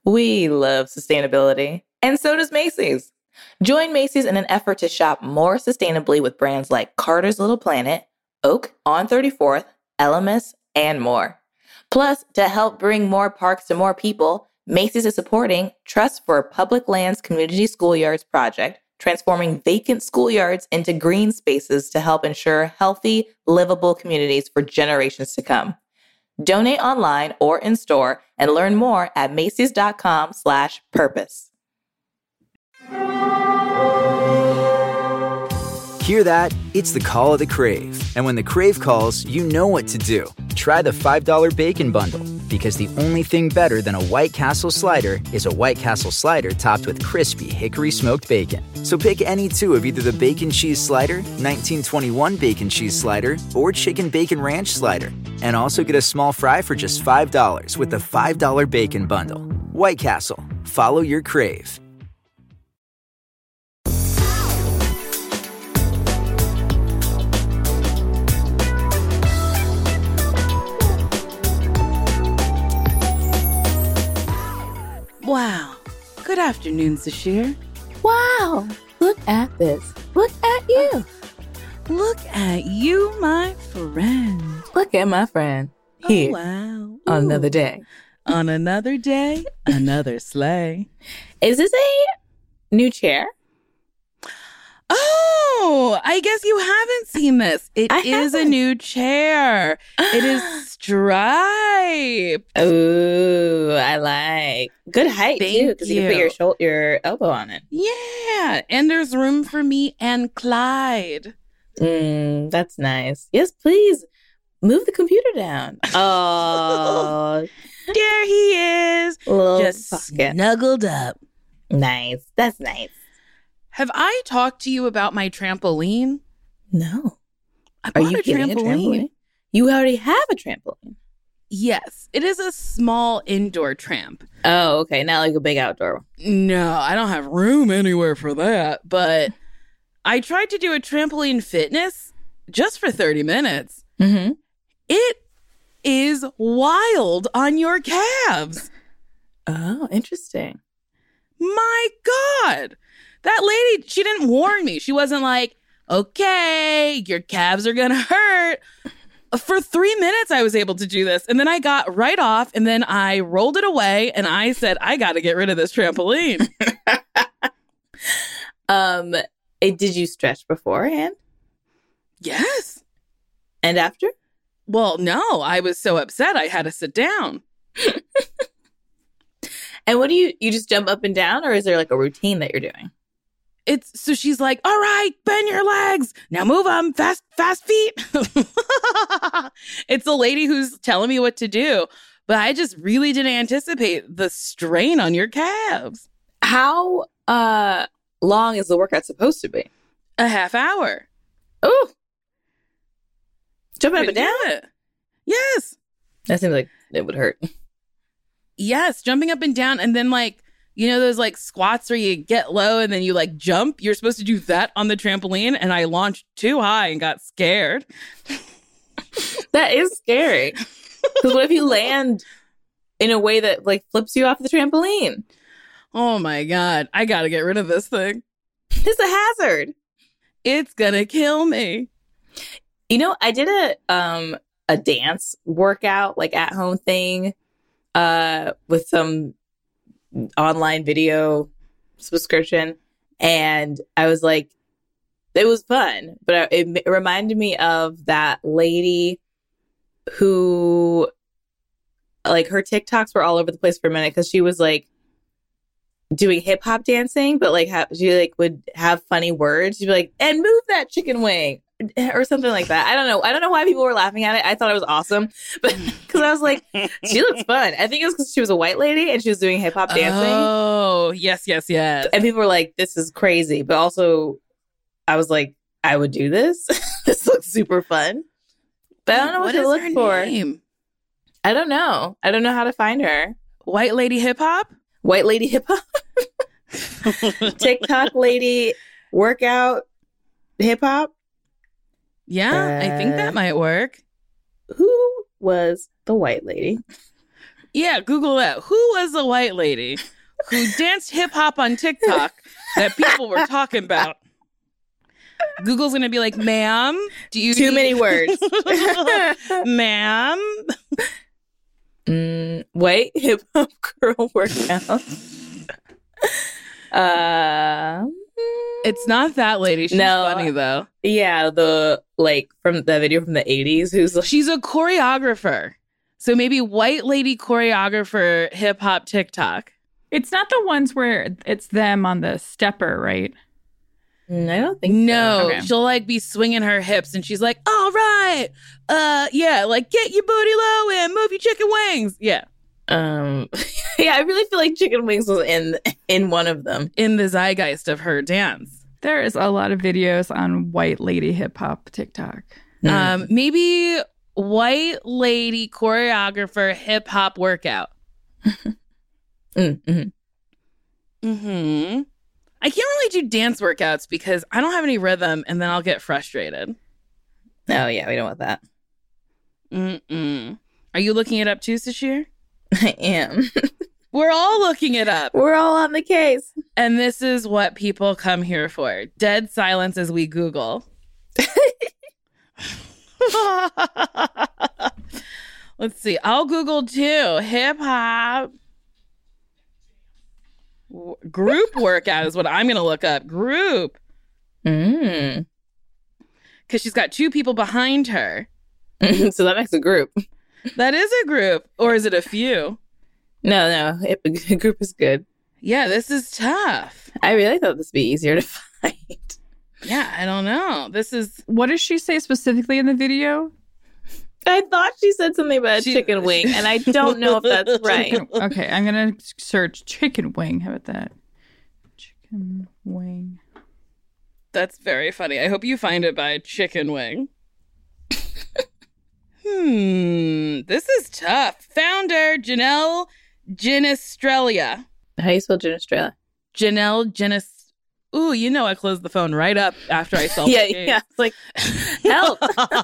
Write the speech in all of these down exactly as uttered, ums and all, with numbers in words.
We love sustainability. And so does Macy's. Join Macy's in an effort to shop more sustainably with brands like Carter's Little Planet, Oak on thirty-fourth, L M S, and more. Plus, to help bring more parks to more people, Macy's is supporting Trust for Public Lands Community Schoolyards project, transforming vacant schoolyards into green spaces to help ensure healthy, livable communities for generations to come. Donate online or in store and learn more at Macy's.com slash purpose. Hear that? It's the call of the Crave. And when the Crave calls, you know what to do. Try the five dollar Bacon Bundle, because the only thing better than a White Castle slider is a White Castle slider topped with crispy hickory smoked bacon. So pick any two of either the Bacon Cheese Slider, nineteen twenty-one Bacon Cheese Slider, or Chicken Bacon Ranch Slider. And also get a small fry for just five dollars with the five dollar Bacon Bundle. White Castle. Follow your Crave. Wow. Good afternoon, Sashir. Wow. Look at this. Look at you. Look at you, my friend. Look at my friend. Here. Oh, wow. On another day. On another day, another sleigh. Is this a new chair? Oh, I guess you haven't seen this. It I is haven't. a new chair. It is striped. Ooh, I like. Good height, Thank too, because you. can put you. your shoulder, your elbow on it. Yeah, and there's room for me and Clyde. Mm, that's nice. Yes, please. Move the computer down. Oh, There he is, little just pocket. snuggled up. Nice. That's nice. Have I talked to you about my trampoline? No. I Are bought you a getting trampoline. a trampoline? You already have a trampoline. Yes, it is a small indoor tramp. Oh, okay. Not like a big outdoor. No, I don't have room anywhere for that. But I tried to do a trampoline fitness just for thirty minutes. Mm-hmm. It is wild on your calves. Oh, interesting. My God. That lady, she didn't warn me. She wasn't like, okay, your calves are going to hurt. For three minutes, I was able to do this. And then I got right off and then I rolled it away and I said, I got to get rid of this trampoline. um, it, did you stretch beforehand Yes. and after? Well, no, I was so upset I had to sit down. And what do you, you just jump up and down, or is there like a routine that you're doing? It's so she's like, all right, bend your legs. Now move them fast, fast feet. It's a lady who's telling me what to do. But I just really didn't anticipate the strain on your calves. How uh long is the workout supposed to be? A half hour. Oh, jumping up Couldn't and down? do it. Yes. That seems like it would hurt. Yes. Jumping up and down. And then like, you know, those like squats where you get low and then you like jump. You're supposed to do that on the trampoline. And I launched too high and got scared. That is scary. Because what if you land in a way that like flips you off the trampoline? Oh my God. I got to get rid of this thing. It's a hazard. It's going to kill me. You know, I did a um a dance workout, like at home thing, uh, with some online video subscription, and I was like, it was fun, but it, it reminded me of that lady who, like, her TikToks were all over the place for a minute because she was like doing hip hop dancing, but like ha- she like would have funny words. She'd be like, "And move that chicken wing," or something like that. I don't know. I don't know why people were laughing at it. I thought it was awesome, but because I was like, she looks fun. I think it was because she was a white lady and she was doing hip hop dancing. Oh, yes, yes, yes. And people were like, "This is crazy," but also, I was like, "I would do this. This looks super fun." But I don't know what, What to is look her for. name? I don't know. I don't know how to find her. White lady hip hop? White lady hip hop, TikTok lady workout hip hop. Yeah, I think Uh, that might work. Who was the white lady? Yeah, Google that. Who was the white lady who danced hip hop on TikTok that people were talking about? Google's gonna be like, ma'am, do you Too need- many words. ma'am? Mm, white hip hop girl workout. uh, It's not that lady. She's No. funny though. yeah, the like from the video from the eighties. Who's like, She's a choreographer. So maybe white lady choreographer hip hop TikTok. It's not the ones where it's them on the stepper, right? Mm, I don't think No, so. Okay. she'll like be swinging her hips and she's like, all right, uh, yeah, like get your booty low and move your chicken wings. Yeah. Um, yeah, I really feel like Chicken Wings was in in one of them. In the zeitgeist of her dance. There is a lot of videos on white lady hip hop TikTok. Mm. Um, maybe white lady choreographer hip hop workout. Mm, mhm. Mm-hmm. I can't really do dance workouts because I don't have any rhythm and then I'll get frustrated. Oh yeah, we don't want that. Mm-mm. Are you looking it up too, Sashir? I am. We're all looking it up. We're all on the case. And this is what people come here for. Dead silence as we Google. Let's see. I'll Google too. Hip hop w- group workout is what I'm going to look up. Group. Mm. Because she's got two people behind her. So that makes a group. That is a group. Or is it a few? No, no, it, a group is good. Yeah, this is tough. I really thought this would be easier to find. Yeah, I don't know. This is. What does she say specifically in the video? I thought she said something about a She- chicken wing, and I don't know if that's right. Okay, I'm going to search chicken wing. How about that? Chicken wing. That's very funny. I hope you find it by chicken wing. Hmm, this is tough. Founder Janelle Ginestrelia. How do you spell Ginestrella? Janelle Ginest. Ooh, you know I closed the phone right up after I saw. Yeah, the game. yeah. It's like, help.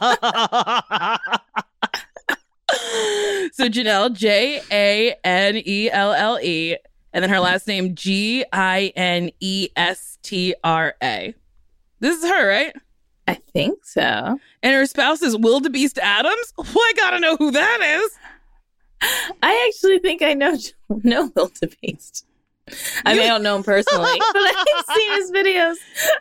So Janelle, J A N E L L E, and then her last name G I N E S T R A. This is her, right? I think so. And her spouse is Wildebeest Adams? Well, I gotta know who that is. I actually think I know know Wildebeest. I mean, I don't know him personally, but I've seen his videos.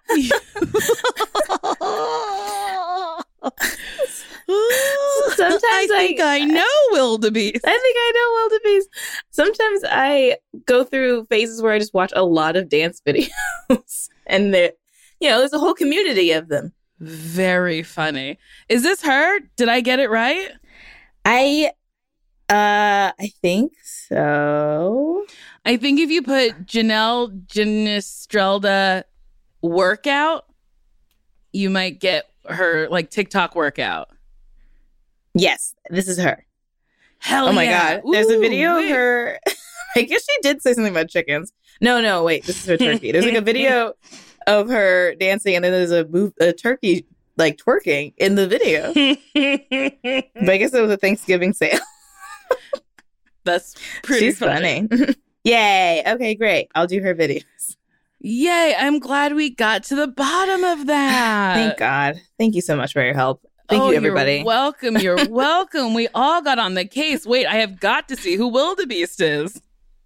Sometimes I think I, I- know Wildebeest. I think I know Wildebeest. Sometimes I go through phases where I just watch a lot of dance videos, and there, you know, there's a whole community of them. Very funny. Is this her? Did I get it right? I, uh, I think so. I think if you put Janelle Ginestrelda workout, you might get her like TikTok workout. Yes, this is her. Hell Oh my yeah. god, there's a Ooh, video wait. of her. I guess she did say something about chickens. No, no, wait, this is her turkey. There's like a video of her dancing, and then there's a move, a turkey like twerking in the video. But I guess it was a Thanksgiving sale. That's pretty She's funny. funny. Yay! Okay, great. I'll do her videos. Yay, I'm glad we got to the bottom of that. Thank God. Thank you so much for your help. Thank Oh, you, everybody. You're welcome. You're welcome. We all got on the case. Wait, I have got to see who Wildebeest is.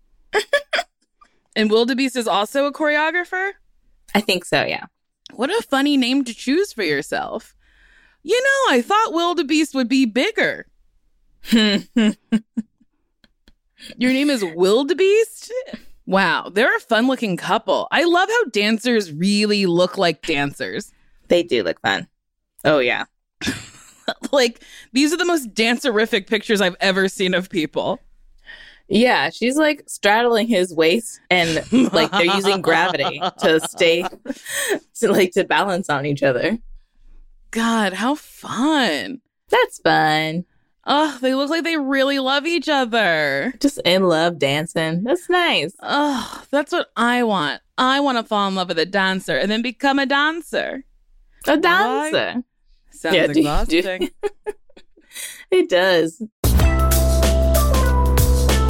And Wildebeest is also a choreographer? I think so. Yeah. What a funny name to choose for yourself. You know, I thought Wildebeest would be bigger. Your name is Wildebeest? Wow, they're a fun looking couple. I love how dancers really look like dancers. They do look fun. Oh yeah. Like, these are the most dancerific pictures I've ever seen of people. Yeah, she's like straddling his waist, and like they're using gravity to stay, to like to balance on each other. God, how fun. That's fun. Oh, they look like they really love each other. Just in love dancing. That's nice. Oh, that's what I want. I want to fall in love with a dancer and then become a dancer. A dancer. Sounds Yeah, do- exhausting. It does.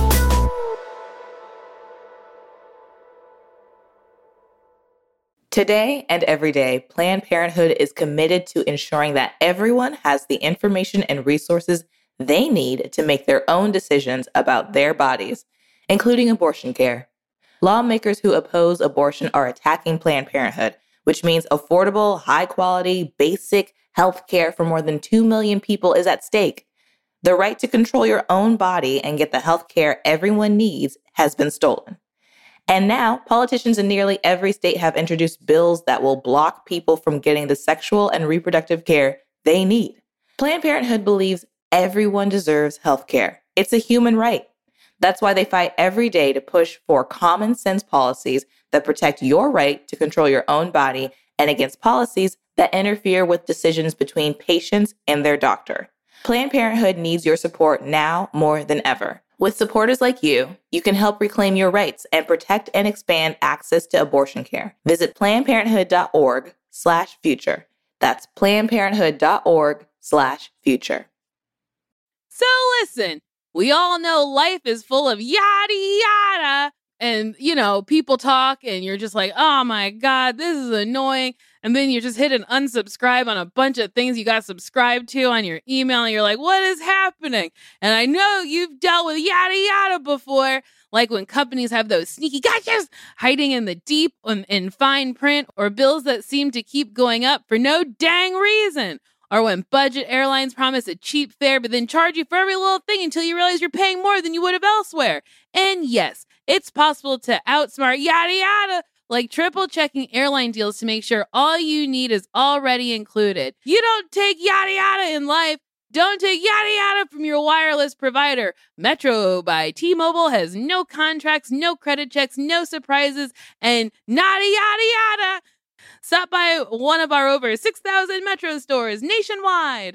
Today and every day, Planned Parenthood is committed to ensuring that everyone has the information and resources they need to make their own decisions about their bodies, including abortion care. Lawmakers who oppose abortion are attacking Planned Parenthood, which means affordable, high-quality, basic health care for more than two million people is at stake. The right to control your own body and get the health care everyone needs has been stolen. And now, politicians in nearly every state have introduced bills that will block people from getting the sexual and reproductive care they need. Planned Parenthood believes everyone deserves health care. It's a human right. That's why they fight every day to push for common sense policies that protect your right to control your own body and against policies that interfere with decisions between patients and their doctor. Planned Parenthood needs your support now more than ever. With supporters like you, you can help reclaim your rights and protect and expand access to abortion care. Visit plannedparenthood.org slash future. That's plannedparenthood.org slash future. So listen, we all know life is full of yada yada. And, you know, people talk and you're just like, oh my God, this is annoying. And then you just hit an unsubscribe on a bunch of things you got subscribed to on your email. And you're like, what is happening? And I know you've dealt with yada yada before, like when companies have those sneaky gotchas hiding in the deep and in fine print, or bills that seem to keep going up for no dang reason. Or when budget airlines promise a cheap fare but then charge you for every little thing until you realize you're paying more than you would have elsewhere. And yes, it's possible to outsmart yada yada, like triple checking airline deals to make sure all you need is already included. You don't take yada yada in life. Don't take yada yada from your wireless provider. Metro by T-Mobile has no contracts, no credit checks, no surprises, and nada yada yada. Stop by one of our over six thousand Metro stores nationwide.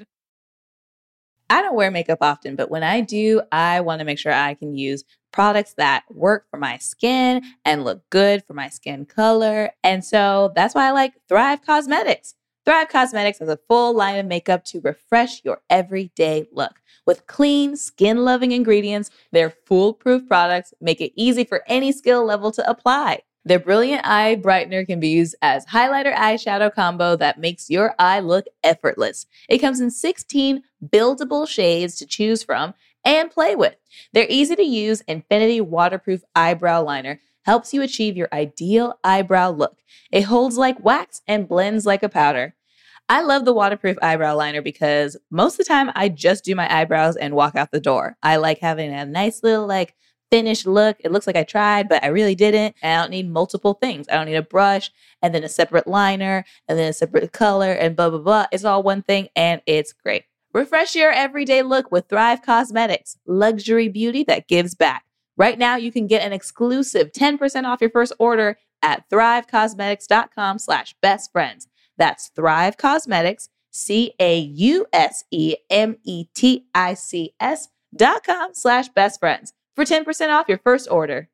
I don't wear makeup often, but when I do, I want to make sure I can use products that work for my skin and look good for my skin color. And so that's why I like Thrive Causemetics. Thrive Causemetics has a full line of makeup to refresh your everyday look. With clean, skin-loving ingredients, their foolproof products make it easy for any skill level to apply. Their Brilliant Eye Brightener can be used as highlighter eyeshadow combo that makes your eye look effortless. It comes in sixteen buildable shades to choose from and play with. Their easy-to-use Infinity Waterproof Eyebrow Liner helps you achieve your ideal eyebrow look. It holds like wax and blends like a powder. I love the waterproof eyebrow liner because most of the time I just do my eyebrows and walk out the door. I like having a nice little like finished look. It looks like I tried, but I really didn't. And I don't need multiple things. I don't need a brush and then a separate liner and then a separate color and blah, blah, blah. It's all one thing and it's great. Refresh your everyday look with Thrive Causemetics, luxury beauty that gives back. Right now, you can get an exclusive ten percent off your first order at thrivecausemetics.com slash best friends. That's Thrive Causemetics, C A U S E M E T I C S dot com slash best friends for ten percent off your first order.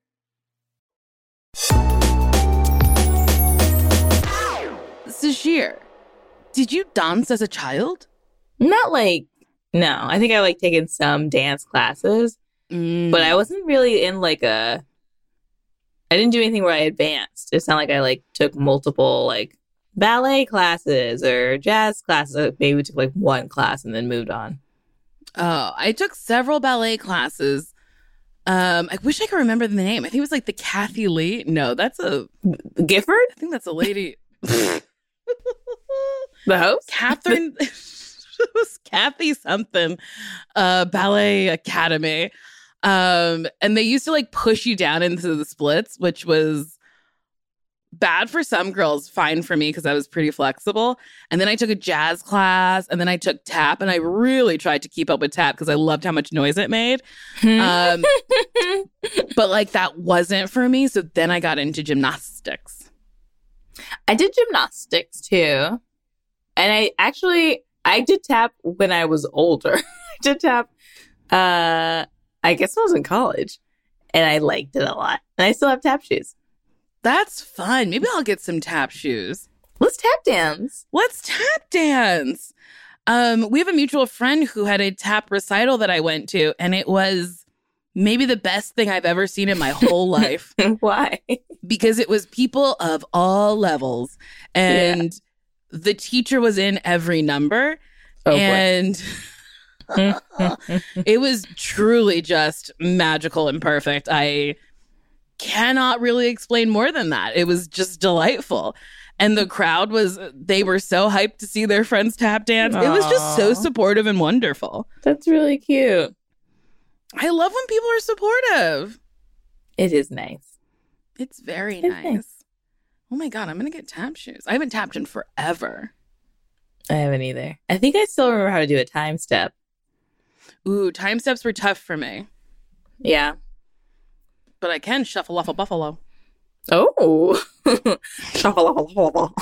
Sashir, did you dance as a child? Not like, no. I think I like taken some dance classes, mm. but I wasn't really in like a, I didn't do anything where I advanced. It's not like I like took multiple like ballet classes or jazz classes. Maybe we took like one class and then moved on. Oh, I took several ballet classes. Um, I wish I could remember the name. I think it was like the Kathy Lee. No, that's a Gifford. I think that's a lady. The host, Catherine. It was Kathy something. Uh, Ballet Academy, um, and they used to like push you down into the splits, which was bad for some girls, fine for me because I was pretty flexible. And then I took a jazz class, and then I took tap, and I really tried to keep up with tap because I loved how much noise it made. Um, but like that wasn't for me. So then I got into gymnastics. I did gymnastics too, and I actually I did tap when I was older. I did tap. Uh, I guess I was in college, and I liked it a lot. And I still have tap shoes. That's fun. Maybe I'll get some tap shoes. Let's tap dance. Let's tap dance. Um, we have a mutual friend who had a tap recital that I went to, and it was maybe the best thing I've ever seen in my whole life. Why? Because it was people of all levels. And yeah. the teacher was in every number. Oh, and it was truly just magical and perfect. I cannot really explain more than that. It was just delightful. And the crowd was, they were so hyped to see their friends tap dance. Aww. It was just so supportive and wonderful. That's really cute. I love when people are supportive. It is nice. It's very it's nice. nice. Oh my God, I'm going to get tap shoes. I haven't tapped in forever. I haven't either. I think I still remember how to do a time step. Ooh, time steps were tough for me. Yeah. But I can shuffle off a buffalo. Oh. Shuffle off a buffalo.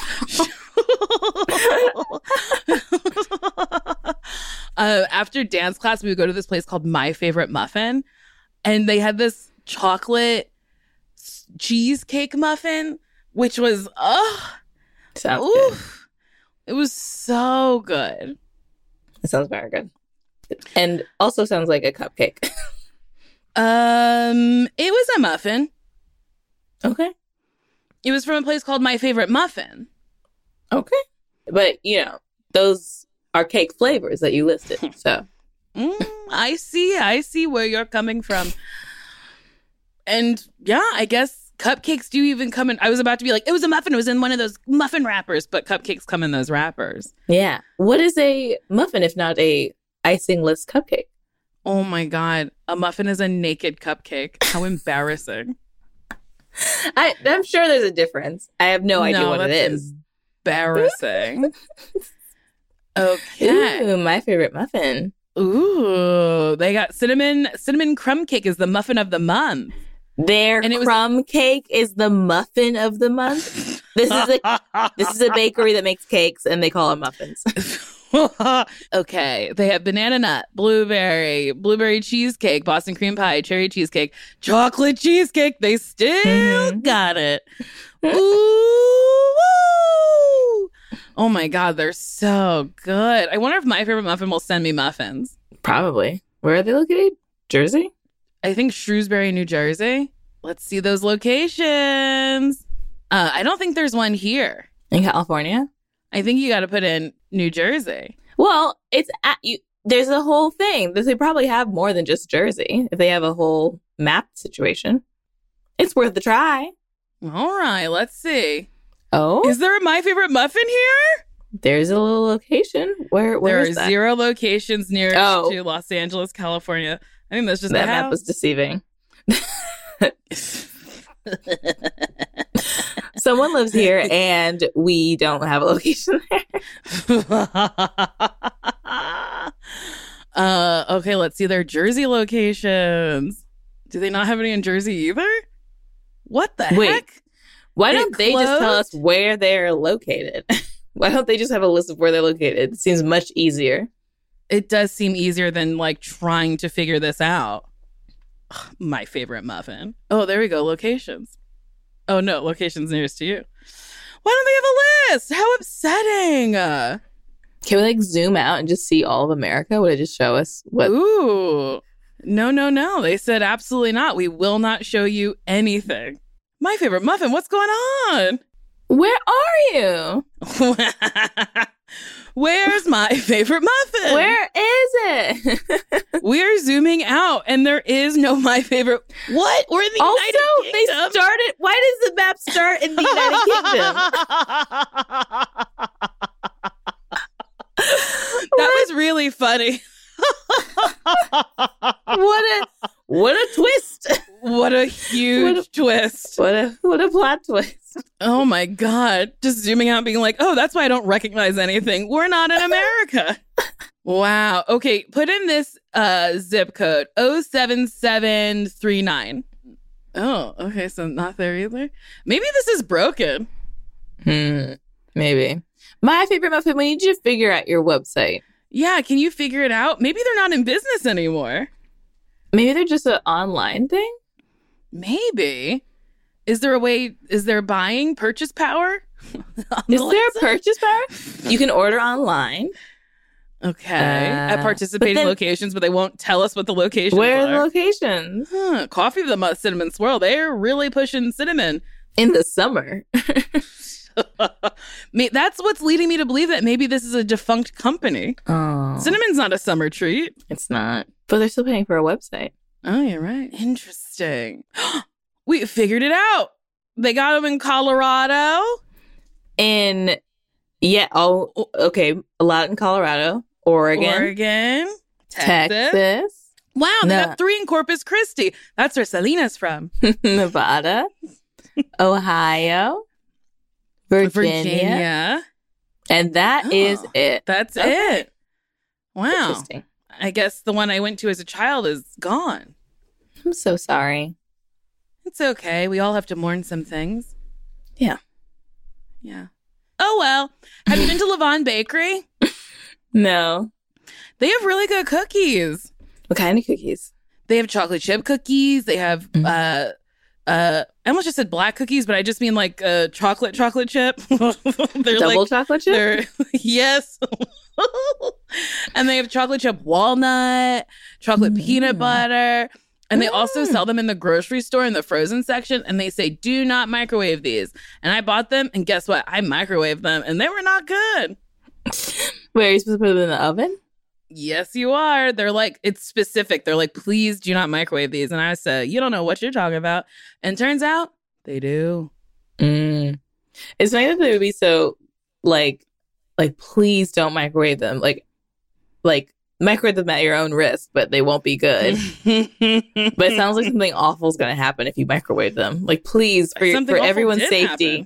uh, after dance class, we would go to this place called My Favorite Muffin. And they had this chocolate cheesecake muffin, which was, oh. Sounds ooh, good. It was so good. It sounds very good. And also sounds like a cupcake. um, It was a muffin. Okay. It was from a place called My Favorite Muffin. Okay. But, you know, those are cake flavors that you listed, so. mm, I see. I see where you're coming from. And, yeah, I guess cupcakes do even come in. I was about to be like, it was a muffin. It was in one of those muffin wrappers, but cupcakes come in those wrappers. Yeah. What is a muffin if not a icing-less cupcake? Oh, my God. A muffin is a naked cupcake. How embarrassing. I, I'm sure there's a difference. I have no idea no, what it is. Embarrassing. Okay. Ooh, my favorite muffin. Ooh, they got cinnamon cinnamon crumb cake is the muffin of the month. Their and it crumb was... cake is the muffin of the month. This is a this is a bakery that makes cakes, and they call them muffins. Okay, they have banana nut, blueberry, blueberry cheesecake, Boston cream pie, cherry cheesecake, chocolate cheesecake. They still mm-hmm. got it. Ooh, woo! Oh my God, they're so good. I wonder if My Favorite Muffin will send me muffins. Probably. Where are they located? Jersey? I think Shrewsbury, New Jersey. Let's see those locations. Uh, I don't think there's one here. In California? I think you got to put in New Jersey. Well, it's at you. There's a whole thing. They probably have more than just Jersey. If they have a whole map situation, it's worth a try. All right, let's see. Oh, is there a My Favorite Muffin here? There's a little location. Where? Where there is are that? Zero locations near oh. to Los Angeles, California. I think that's just that the map house. was deceiving. Someone lives here and we don't have a location there. uh, okay, let's see their Jersey locations. Do they not have any in Jersey either? What the Wait, heck? Why It don't they closed? just tell us where they're located? Why don't they just have a list of where they're located? It seems much easier. It does seem easier than like trying to figure this out. Ugh, My Favorite Muffin. Oh, there we go. Locations. Oh, no. Locations nearest to you. Why don't they have a list? How upsetting. Uh, Can we like zoom out and just see all of America? Would it just show us what? Ooh. No, no, no. They said absolutely not. We will not show you anything. My Favorite Muffin. What's going on? Where are you? Where's My Favorite Muffin? Where is it? We're zooming out and there is no My Favorite. What? We're in the also, United they Kingdom. started. Why does the map start in the United Kingdom? That was really funny. What a what a twist. What a huge What a- twist. What a what a plot twist. Oh my God. Just zooming out being like, oh, that's why I don't recognize anything. We're not in America. Wow. Okay. Put in this uh, zip code oh seven seven three nine. Oh, okay. So not there either. Maybe this is broken. Hmm. Maybe. My Favorite Muffin, we need you to figure out your website. Yeah. Can you figure it out? Maybe they're not in business anymore. Maybe they're just an online thing? Maybe. Is there a way? Is there buying purchase power? Is there a purchase power? You can order online. Okay. Uh, At participating but then- locations, but they won't tell us what the locations Where are the are. locations? Huh. Coffee with the Cinnamon Swirl. They're really pushing cinnamon. In the summer. Me- That's what's leading me to believe that maybe this is a defunct company. Oh. Cinnamon's not a summer treat. It's not. But they're still paying for a website. Oh, you're right. Interesting. We figured it out. They got them in Colorado. In, yeah, oh, okay. A lot in Colorado, Oregon, Oregon, Texas. Texas, Wow, they No. got three in Corpus Christi. That's where Selena's from. Nevada, Ohio, Virginia. And that is Oh. it. That's Okay. it. Wow. Interesting. I guess the one I went to as a child is gone. I'm so sorry. It's okay. We all have to mourn some things. Yeah. Yeah. Oh, well. Have you been to Levon Bakery? No. They have really good cookies. What kind of cookies? They have chocolate chip cookies. They have, Mm. uh, uh, I almost just said black cookies, but I just mean like uh, chocolate chocolate chip. they're Double like, chocolate chip? they're yes. And they have chocolate chip walnut, chocolate Mm. peanut butter. And they also Mm. sell them in the grocery store in the frozen section. And they say, do not microwave these. And I bought them. And guess what? I microwaved them and they were not good. Wait, are you supposed to put them in the oven? Yes, you are. They're like, it's specific. They're like, please do not microwave these. And I said, you don't know what you're talking about. And turns out they do. Mm. It's funny that they would be so like, like, please don't microwave them. Like, like microwave them at your own risk, but they won't be good. But it sounds like something awful is going to happen if you microwave them. Like, please, for, Something for awful everyone's did safety.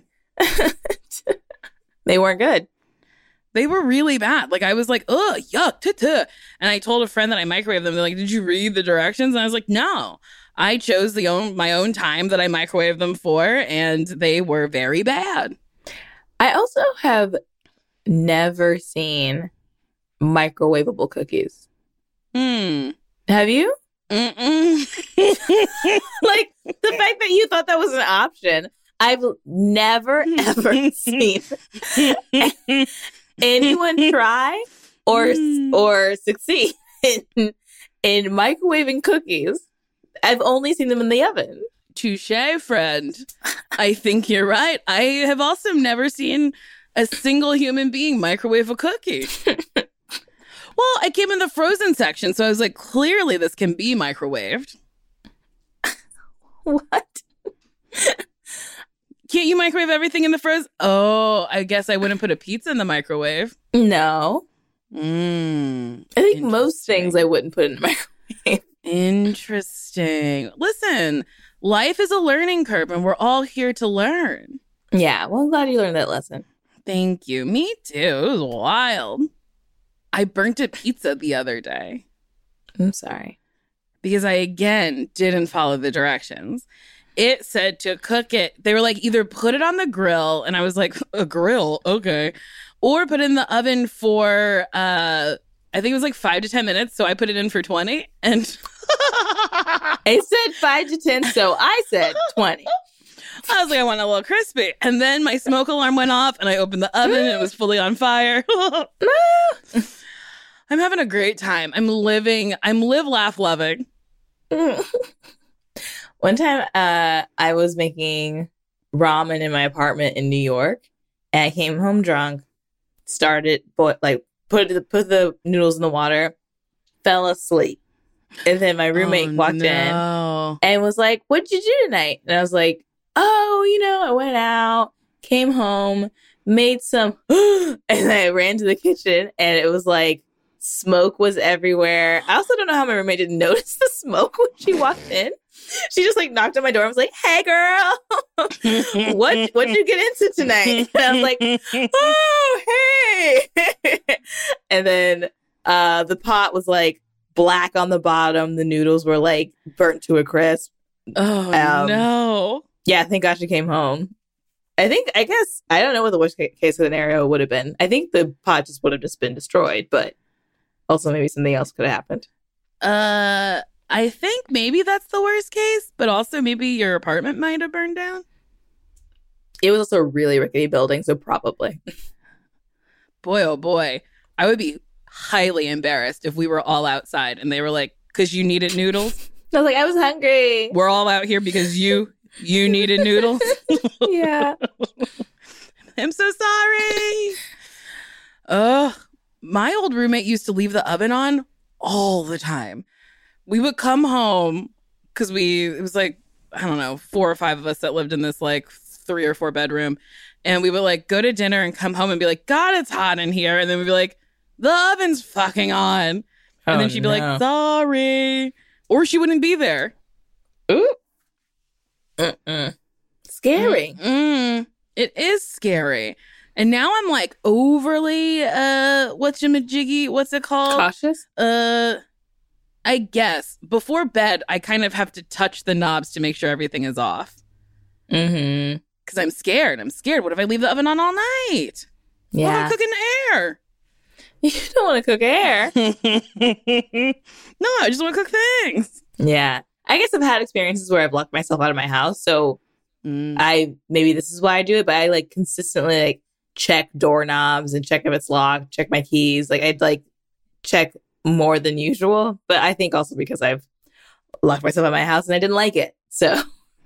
They weren't good. They were really bad. Like, I was like, ugh, yuck, tuh-tuh. And I told a friend that I microwaved them. They're like, did you read the directions? And I was like, no. I chose the own my own time that I microwaved them for, and they were very bad. I also have never seen microwavable cookies. Hmm. Have you? Mm-mm. Like, the fact that you thought that was an option. I've never, ever seen anyone try or Mm. or succeed in, in microwaving cookies. I've only seen them in the oven. Touche, friend. I think you're right. I have also never seen a single human being microwave a cookie. Well, I came in the frozen section, so I was like, clearly this can be microwaved. What? Can't you microwave everything in the frozen? Oh, I guess I wouldn't put a pizza in the microwave. No. Mm, I think most Interesting. things I wouldn't put in the microwave. interesting. Listen, life is a learning curve, and we're all here to learn. Yeah, well, I'm glad you learned that lesson. Thank you. Me too. It was wild. I burnt a pizza the other day I'm sorry. because I, again, didn't follow the directions. It said to cook it. They were like, either put it on the grill, and I was like, a grill? Okay. Or put it in the oven for, uh, I think it was like five to ten minutes. So I put it in for twenty. And It said five to ten, so I said twenty. I was like, I want it a little crispy. And then my smoke alarm went off, and I opened the oven, and it was fully on fire. I'm having a great time. I'm living, I'm live, laugh, loving. One time, uh, I was making ramen in my apartment in New York, and I came home drunk. Started, but like put the put the noodles in the water, fell asleep, and then my roommate Oh, walked in no. and was like, "What'd you do tonight?" And I was like, "Oh, you know, I went out, came home, made some," and I ran to the kitchen, and it was like smoke was everywhere. I also don't know how my roommate didn't notice the smoke when she walked in. She just like knocked on my door and was like, "Hey, girl, what what'd you get into tonight?" And I was like, "Oh, hey!" And then uh, the pot was like black on the bottom. The noodles were like burnt to a crisp. Oh, Um, no. Yeah, thank gosh I came home. I think, I guess, I don't know what the worst ca- case scenario would have been. I think the pot just would have just been destroyed, but also maybe something else could have happened. Uh, I think maybe that's the worst case, but also maybe your apartment might have burned down. It was also a really rickety building, so probably. Boy, oh boy. I would be highly embarrassed if we were all outside and they were like, because you needed noodles. I was like, I was hungry. We're all out here because you you needed noodles. Yeah. I'm so sorry. Ugh. My old roommate used to leave the oven on all the time. We would come home because we, it was like, I don't know, four or five of us that lived in this like three or four bedroom. And we would like go to dinner and come home and be like, God, it's hot in here. And then we'd be like, the oven's fucking on. And Oh, then she'd be no. like, sorry. Or she wouldn't be there. Ooh. Mm-mm. Scary. Mm, it is scary. And now I'm like overly, uh, what's your majiggy? What's it called? Cautious? Uh, I guess before bed, I kind of have to touch the knobs to make sure everything is off. Mm-hmm. Because I'm scared. I'm scared. What if I leave the oven on all night? What if Yeah. I'm cooking air? You don't want to cook air. No, I just want to cook things. Yeah. I guess I've had experiences where I've locked myself out of my house. So Mm. I, maybe this is why I do it, but I like consistently like check doorknobs and check if it's locked, check my keys. Like I'd like check more than usual. But I think also because I've locked myself out of my house and I didn't like it. So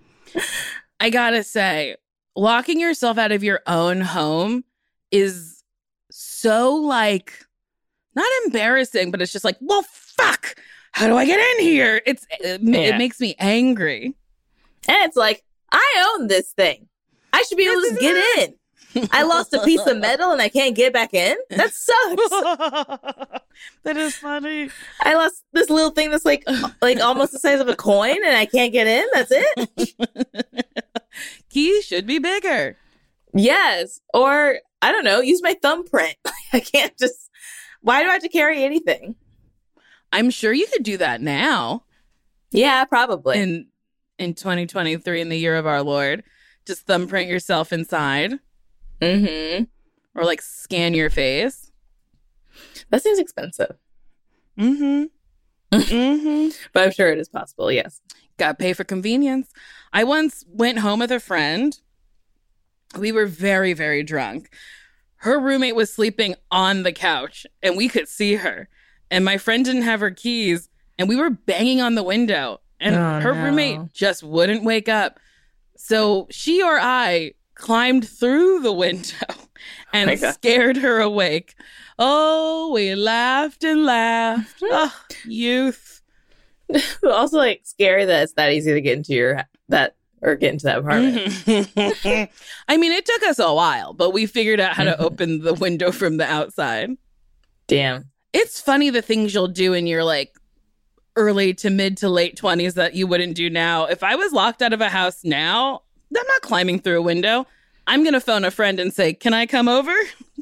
I gotta say, locking yourself out of your own home is so like not embarrassing, but it's just like, well, fuck. How do I get in here? It's it, Yeah. it makes me angry. and it's like, I own this thing. I should be able to just get in. I lost a piece of metal and I can't get back in. That sucks. That is funny. I lost this little thing that's like like almost the size of a coin and I can't get in. That's it. Keys should be bigger. Yes. Or I don't know, use my thumbprint. I can't just why do I have to carry anything? I'm sure you could do that now Yeah, probably. in in twenty twenty-three, in the year of our Lord. Just thumbprint yourself inside Mm-hmm. or like scan your face. That seems expensive. Mm-hmm. Mm-hmm. But I'm sure it is possible, yes. Got to pay for convenience. I once went home with a friend. We were very, very drunk. Her roommate was sleeping on the couch and we could see her. And my friend didn't have her keys and we were banging on the window and Oh, her no. roommate just wouldn't wake up. So she or I climbed through the window and my God. scared her awake. Oh, we laughed and laughed. Oh, youth. Also like scary that it's that easy to get into your that or get into that apartment. Mhm. I mean, it took us a while, but we figured out how to Mhm. open the window from the outside. Damn. It's funny the things you'll do in your like early to mid to late twenties that you wouldn't do now. If I was locked out of a house now, I'm not climbing through a window. I'm going to phone a friend and say, can I come over?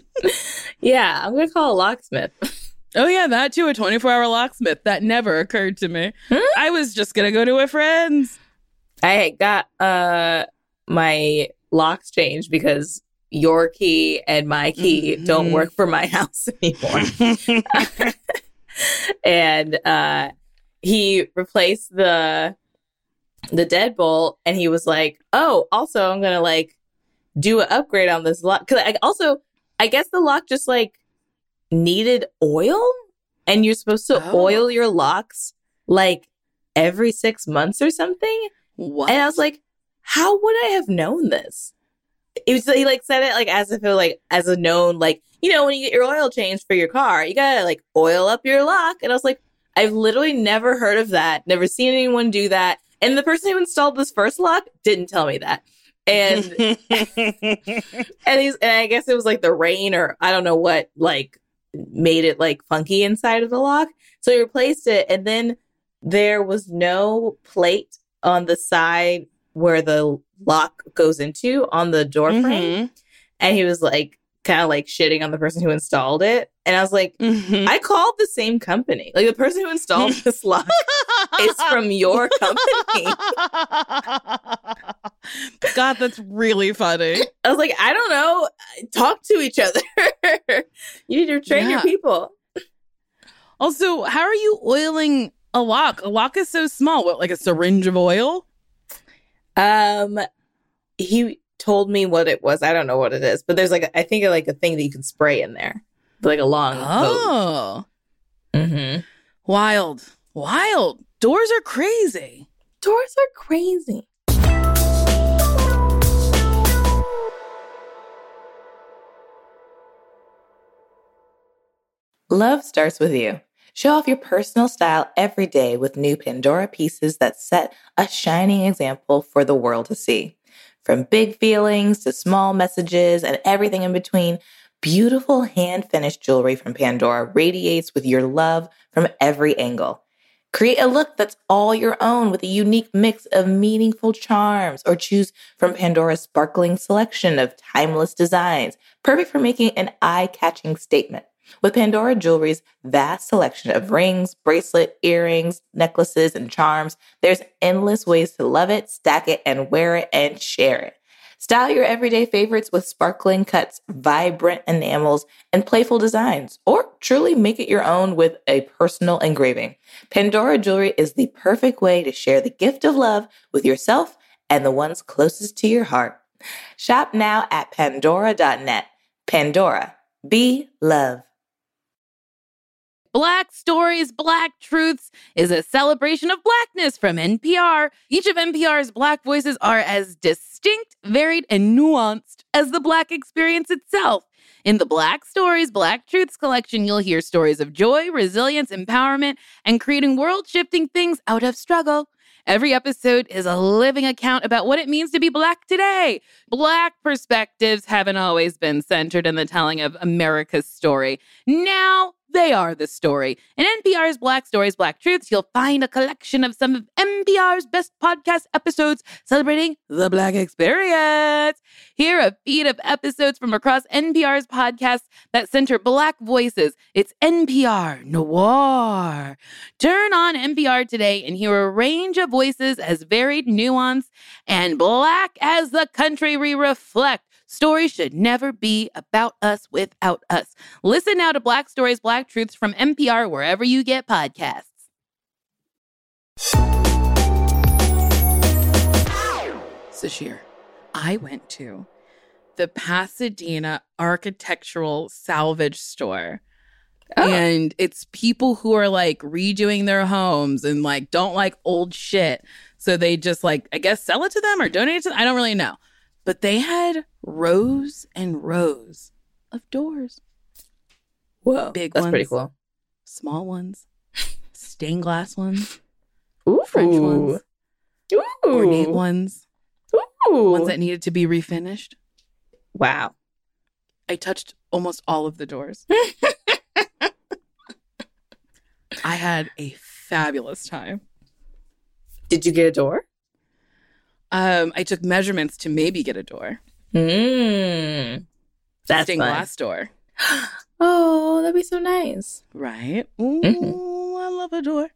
Yeah, I'm gonna call a locksmith. Oh, yeah, that too. A twenty-four hour locksmith. That never occurred to me. Hmm? I was just going to go to a friend's. I got uh my locks changed because your key and my key Mhm. don't work for my house anymore. And uh he replaced the the deadbolt and he was like, oh, also I'm gonna like do an upgrade on this lock because I also I guess the lock just like needed oil and you're supposed to Oh. oil your locks like every six months or something. What? And I was like, how would I have known this? It was he like said it like as if it was like as a known like, you know, when you get your oil changed for your car, you gotta like oil up your lock. And I was like, I've literally never heard of that, never seen anyone do that. And the person who installed this first lock didn't tell me that. And and he's and I guess it was like the rain or I don't know what like made it like funky inside of the lock. So he replaced it and then there was no plate on the side where the lock goes into on the door frame. Mhm. And he was like kind of like shitting on the person who installed it. And I was like, Mhm. I called the same company. Like the person who installed this lock is from your company. God, that's really funny. I was like, I don't know. Talk to each other. You need to train your Yeah. people. Also, how are you oiling a lock? A lock is so small. What, like a syringe of oil? Um, he told me what it was. I don't know what it is, but there's like a, I think like a thing that you can spray in there. like a long hose. Oh. Mm-hmm. Wild. Wild. Doors are crazy. Doors are crazy. Love starts with you. Show off your personal style every day with new Pandora pieces that set a shining example for the world to see. From big feelings to small messages and everything in between, beautiful hand-finished jewelry from Pandora radiates with your love from every angle. Create a look that's all your own with a unique mix of meaningful charms, or choose from Pandora's sparkling selection of timeless designs, perfect for making an eye-catching statement. With Pandora Jewelry's vast selection of rings, bracelet, earrings, necklaces, and charms, there's endless ways to love it, stack it, and wear it and share it. Style your everyday favorites with sparkling cuts, vibrant enamels, and playful designs, or truly make it your own with a personal engraving. Pandora Jewelry is the perfect way to share the gift of love with yourself and the ones closest to your heart. Shop now at pandora dot net. Pandora. Be love. Black Stories, Black Truths is a celebration of Blackness from N P R. Each of N P R's Black voices are as distinct, varied, and nuanced as the Black experience itself. In the Black Stories, Black Truths collection, you'll hear stories of joy, resilience, empowerment, and creating world-shifting things out of struggle. Every episode is a living account about what it means to be Black today. Black perspectives haven't always been centered in the telling of America's story. Now, they are the story. In N P R's Black Stories, Black Truths, you'll find a collection of some of N P R's best podcast episodes celebrating the Black experience. Hear a feed of episodes from across N P R's podcasts that center Black voices. It's N P R Noir. Turn on N P R today and hear a range of voices as varied, nuanced, and Black as the country we reflect. Stories should never be about us without us. Listen now to Black Stories, Black Truths from N P R wherever you get podcasts. Sashir, I went to the Pasadena Architectural Salvage Store. Oh. And it's people who are like redoing their homes and like don't like old shit. So they just like, I guess, sell it to them or donate it to them. I don't really know. But they had rows and rows of doors. Whoa. Big that's ones. Pretty cool. Small ones. Stained glass ones. Ooh. French ones. Ooh. Ornate ones. Ooh. Ones that needed to be refinished. Wow. I touched almost all of the doors. I had a fabulous time. Did you get a door? Um, I took measurements to maybe get a door. Mm. That's Stained fun. glass door. Oh, that'd be so nice. Right? Ooh, Mm-hmm. I love a door.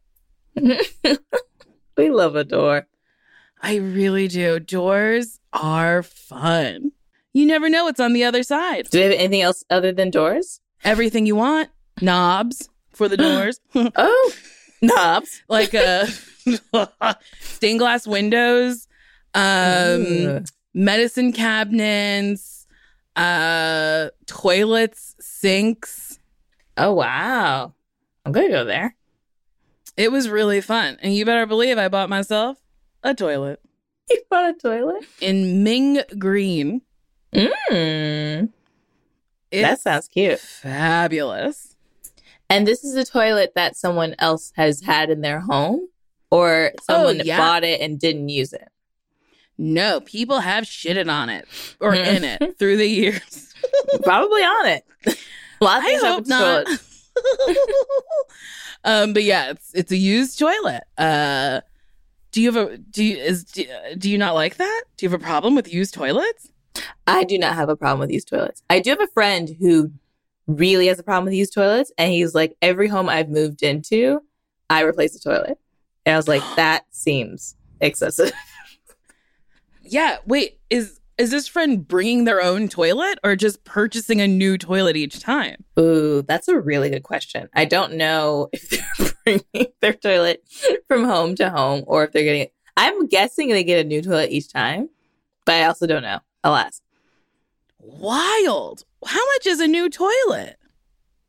We love a door. I really do. Doors are fun. You never know what's on the other side. Do they have anything else other than doors? Everything you want. Knobs for the doors. Oh, knobs. Like uh, stained glass windows. Um, Ooh. medicine cabinets, uh, toilets, sinks. Oh, wow. I'm going to go there. It was really fun. And you better believe I bought myself a toilet. You bought a toilet? In Ming Green. Mm. It's That sounds cute. fabulous. And this is a toilet that someone else has had in their home? Or someone Oh, yeah. bought it and didn't use it? No, people have shitted on it or in it through the years. Probably on it. A lot of I things happen hope to not. toilets. um, but yeah, it's it's a used toilet. Uh, do you have a do you is do, do you not like that? Do you have a problem with used toilets? I do not have a problem with used toilets. I do have a friend who really has a problem with used toilets. And he's like, every home I've moved into, I replace the toilet. And I was like, that seems excessive. Yeah. Wait, is is this friend bringing their own toilet or just purchasing a new toilet each time? Ooh, that's a really good question. I don't know if they're bringing their toilet from home to home or if they're getting it. I'm guessing they get a new toilet each time, but I also don't know. Alas. Wild. How much is a new toilet?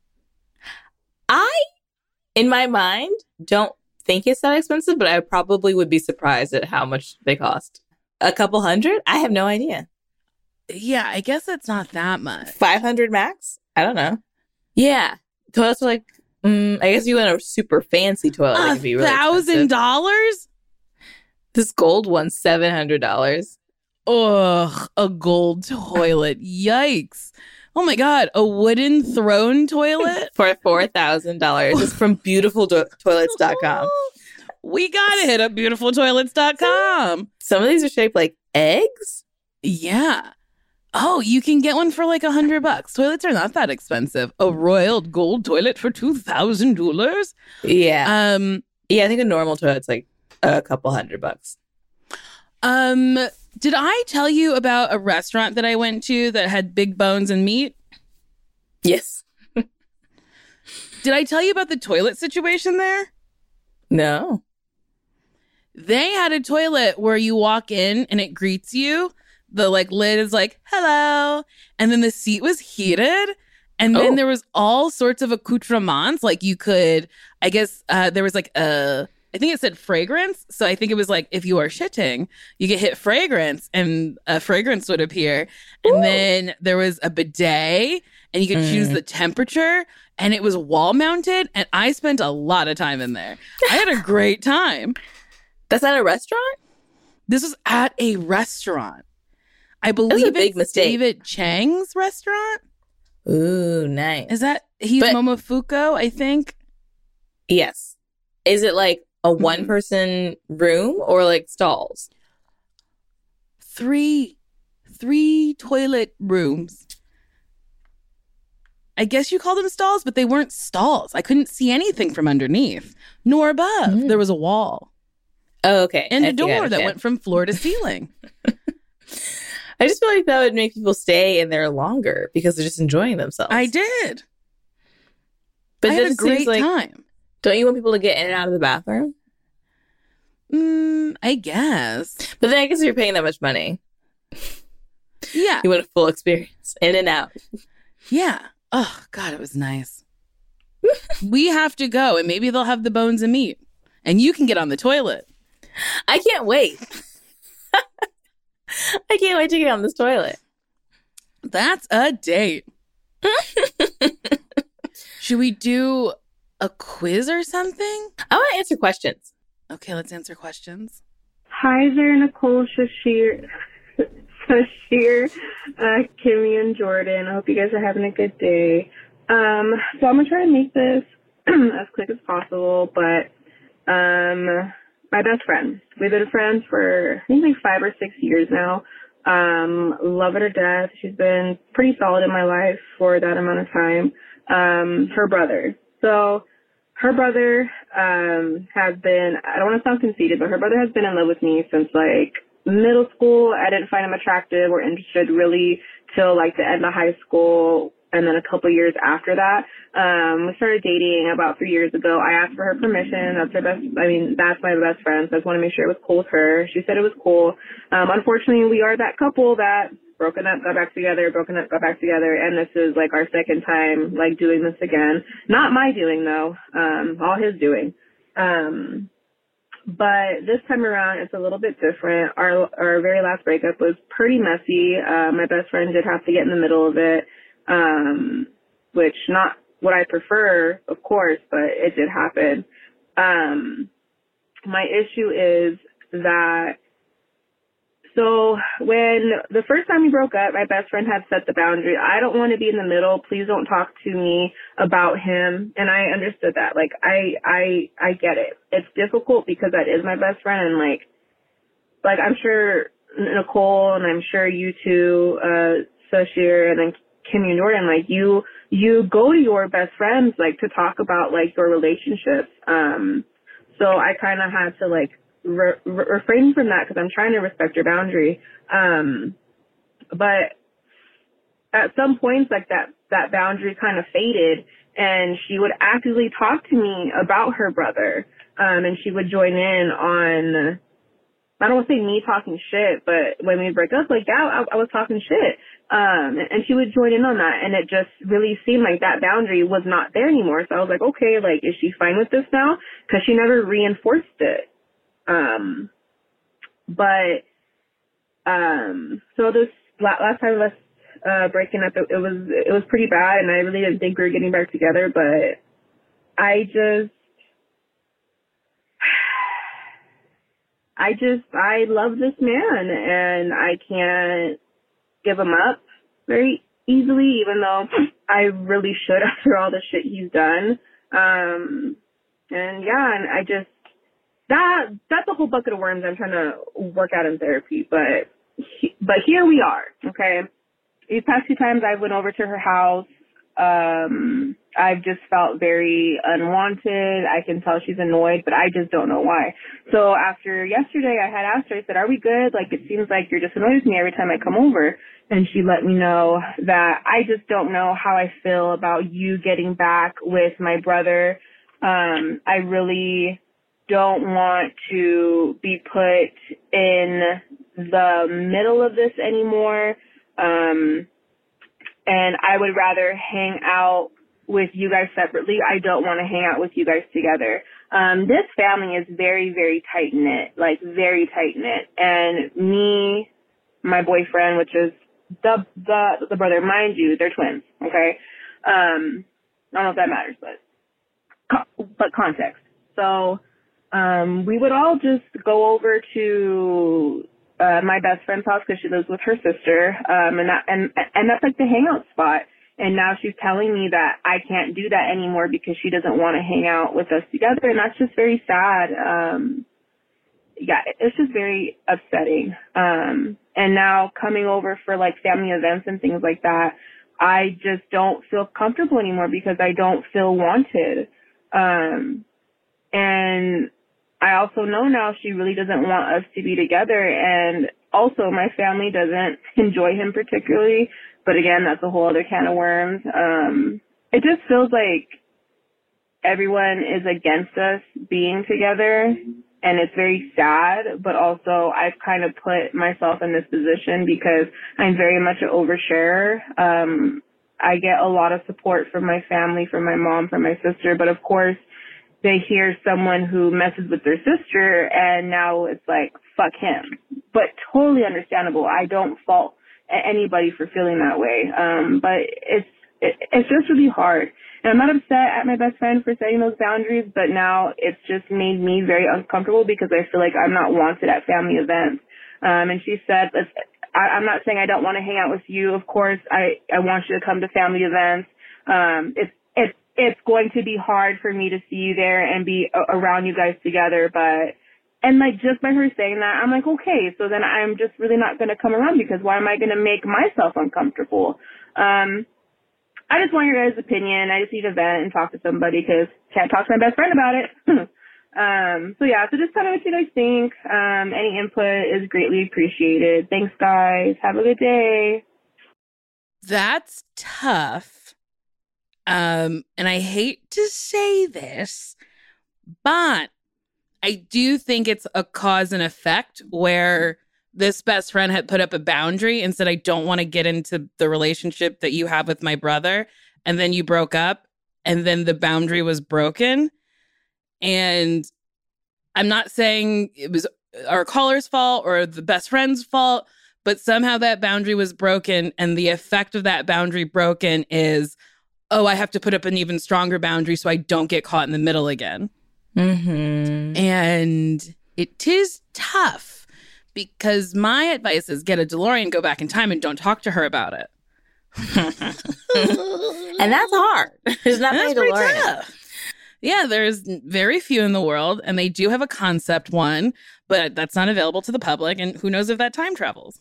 I, in my mind, don't think it's that expensive, but I probably would be surprised at how much they cost. A couple hundred? I have no idea. Yeah, I guess it's not that much. five hundred max? I don't know. Yeah. Toilets are like, mm, I guess if you want a super fancy toilet, it A could be really thousand expensive. dollars? This gold one's seven hundred dollars. Ugh, a gold toilet. Yikes. Oh my God, a wooden throne toilet? For four thousand dollars. It's from beautiful toilets dot com. We gotta hit up beautiful toilets dot com. Some of these are shaped like eggs. Yeah. Oh, you can get one for like a hundred bucks. Toilets are not that expensive. A royal gold toilet for two thousand dollars. Yeah. Um. Yeah, I think a normal toilet's like a couple hundred bucks. Um. Did I tell you about a restaurant that I went to that had big bones and meat? Yes. Did I tell you about the toilet situation there? No. They had a toilet where you walk in and it greets you. The like lid is like, hello. And then the seat was heated. And then Oh. there was all sorts of accoutrements. Like you could, I guess uh, there was like a, I think it said fragrance. So I think it was like, if you are shitting, you get hit fragrance and a fragrance would appear. And Ooh. then there was a bidet and you could choose Mm. the temperature and it was wall mounted. And I spent a lot of time in there. I had a great time. That's at a restaurant? This was at a restaurant. I believe big it's mistake. David Chang's restaurant. Ooh, nice. Is that he's But- Momofuku, I think? Yes. Is it like a one person room or like stalls? Three three toilet rooms. I guess you call them stalls, but they weren't stalls. I couldn't see anything from underneath, nor above. Mm. There was a wall Oh, okay. and I a think I door that understand. went from floor to ceiling. I just feel like that would make people stay in there longer because they're just enjoying themselves. I did. But I that had a just seems great like, time. don't you want people to get in and out of the bathroom? Mm, I guess. But then I guess if you're paying that much money, Yeah. you want a full experience, in and out. Yeah. Oh, God, it was nice. We have to go, and maybe they'll have the bones of meat, and you can get on the toilet. I can't wait. I can't wait to get on this toilet. That's a date. Should we do a quiz or something? I want to answer questions. Okay, let's answer questions. Hi there, Nicole, Shashir, Shashir, uh, Kimmy, and Jordan. I hope you guys are having a good day. Um, so I'm gonna try and make this as quick as possible, but um, my best friend. We've been friends for I think like five or six years now. Um, love her to death. She's been pretty solid in my life for that amount of time. Um, her brother. So her brother um has been, I don't want to sound conceited, but her brother has been in love with me since like middle school. I didn't find him attractive or interested really till like the end of high school. And then a couple years after that, um, we started dating about three years ago. I asked for her permission. That's her best, I mean, that's my best friend. So I just want to make sure it was cool with her. She said it was cool. Um, unfortunately, we are that couple that broken up, got back together, broken up, got back together. And this is like our second time, like doing this again. Not my doing though, um, all his doing. Um, but this time around, it's a little bit different. Our, our very last breakup was pretty messy. Uh, my best friend did have to get in the middle of it. Um, which not what I prefer, of course, but it did happen. Um, my issue is that, so when the first time we broke up, my best friend had set the boundary. I don't want to be in the middle. Please don't talk to me about him. And I understood that. Like, I, I, I get it. It's difficult because that is my best friend. And like, like I'm sure Nicole and I'm sure you too, uh, Sashir and then Kimmy and Jordan, like you, you go to your best friends, like to talk about like your relationships. Um, so I kind of had to like re- re- refrain from that because I'm trying to respect your boundary. Um, but at some points, like that, that boundary kind of faded and she would actively talk to me about her brother. Um, and she would join in on I don't want to say me talking shit, but when we break up, like, yeah, I, I was talking shit. Um, and she would join in on that. And it just really seemed like that boundary was not there anymore. So I was like, okay, like, is she fine with this now? Because she never reinforced it. Um, but, um, so this last, last time us, uh, breaking up, it, it was, it was pretty bad. And I really didn't think we were getting back together, but I just, I just, I love this man and I can't give him up very easily, even though I really should after all the shit he's done. Um, and yeah, and I just, that, that's a whole bucket of worms I'm trying to work out in therapy, but, he, but here we are, okay? These past two times I went over to her house, um, I've just felt very unwanted. I can tell she's annoyed, but I just don't know why. So after yesterday, I had asked her, I said, are we good? Like, it seems like you're just annoyed with me every time I come over. And she let me know that I just don't know how I feel about you getting back with my brother. Um, I really don't want to be put in the middle of this anymore. Um, and I would rather hang out with you guys separately. I don't want to hang out with you guys together. Um, this family is very, very tight-knit, like very tight-knit. And me, my boyfriend, which is the, the, the brother, mind you, they're twins, okay? Um, I don't know if that matters, but, but context. So, um, we would all just go over to, uh, my best friend's house because she lives with her sister. Um, and that, and, and that's like the hangout spot. And now she's telling me that I can't do that anymore because she doesn't want to hang out with us together. And that's just very sad. Um, yeah, it's just very upsetting. Um, and now coming over for like family events and things like that, I just don't feel comfortable anymore because I don't feel wanted. Um, and I also know now she really doesn't want us to be together. And also my family doesn't enjoy him particularly. But again, that's a whole other can of worms. Um, it just feels like everyone is against us being together, and it's very sad, but also I've kind of put myself in this position because I'm very much an oversharer. Um, I get a lot of support from my family, from my mom, from my sister, but of course they hear someone who messes with their sister, and now it's like, fuck him. But totally understandable. I don't fault anybody for feeling that way. Um, but it's, it, it's just really hard. And I'm not upset at my best friend for setting those boundaries, but now it's just made me very uncomfortable because I feel like I'm not wanted at family events. Um, and she said, I, I'm not saying I don't want to hang out with you. Of course, I, I want you to come to family events. Um, it's, it's, it's going to be hard for me to see you there and be a- around you guys together, but and, like, just by her saying that, I'm like, okay, so then I'm just really not going to come around because why am I going to make myself uncomfortable? Um, I just want your guys' opinion. I just need to vent and talk to somebody because can't talk to my best friend about it. um, so, yeah, so just tell me what you guys think. Um, any input is greatly appreciated. Thanks, guys. Have a good day. That's tough. Um, and I hate to say this, but I do think it's a cause and effect where this best friend had put up a boundary and said, I don't want to get into the relationship that you have with my brother. And then you broke up and then the boundary was broken. And I'm not saying it was our caller's fault or the best friend's fault, but somehow that boundary was broken. And the effect of that boundary broken is, oh, I have to put up an even stronger boundary so I don't get caught in the middle again. Mm-hmm. And it is tough because my advice is get a DeLorean, go back in time, and don't talk to her about it. And that's hard. There's not That's many pretty DeLoreans. tough. Yeah, there's very few in the world, and they do have a concept one, but that's not available to the public, and who knows if that time travels.